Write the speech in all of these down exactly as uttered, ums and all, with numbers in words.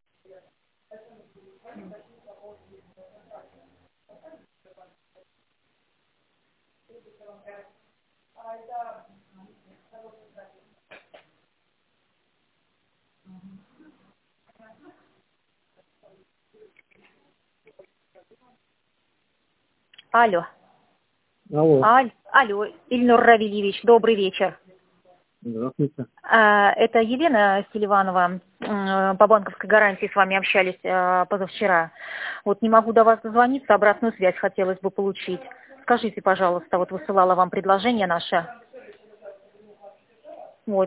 Алло. Алло. Аль- Алло, Ильнур Равильевич, добрый вечер. Здравствуйте. А, Это Елена Селиванова, м, по банковской гарантии с вами общались а, позавчера. Вот не могу до вас дозвониться, обратную связь хотелось бы получить. Скажите, пожалуйста, вот высылала вам предложение наше. Вот.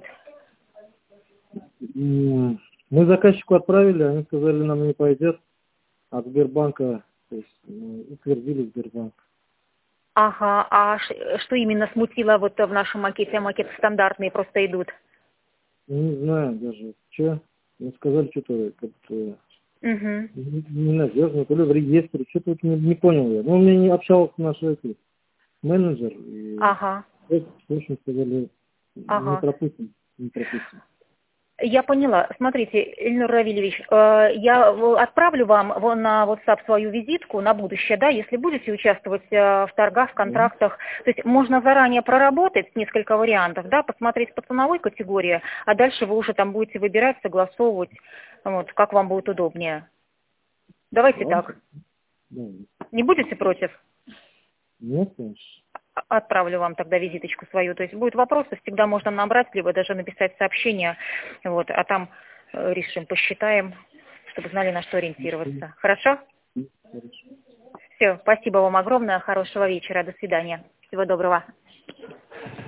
М, Мы заказчику отправили, они сказали, нам не пойдет. От Сбербанка, то есть ну, утвердили Сбербанк. Ага, а ш- что именно смутило вот в нашем макете? Макеты стандартные просто идут. Не знаю даже, что. Мне сказали, что-то как-то Угу. не- ненадежно, то ли в реестре, что-то вот не, не понял я. Ну, у меня не общался наш эти, менеджер, и Ага, в общем сказали, не ага. пропустим, не пропустим. Я поняла. Смотрите, Ильнур Равильевич, э, я в- отправлю вам вон на WhatsApp свою визитку на будущее, да, если будете участвовать э, в торгах, в Да? контрактах. То есть можно заранее проработать несколько вариантов, да, посмотреть по ценовой категории, а дальше вы уже там будете выбирать, согласовывать, вот, как вам будет удобнее. Давайте Ладно. так. Да. Не будете против? Нет, конечно. Отправлю вам тогда визиточку свою. То есть будут вопросы, всегда можно набрать, либо даже написать сообщение, вот, а там э, решим, посчитаем, чтобы знали, на что ориентироваться. Хорошо? Хорошо. Все, спасибо вам огромное, хорошего вечера, до свидания. Всего доброго.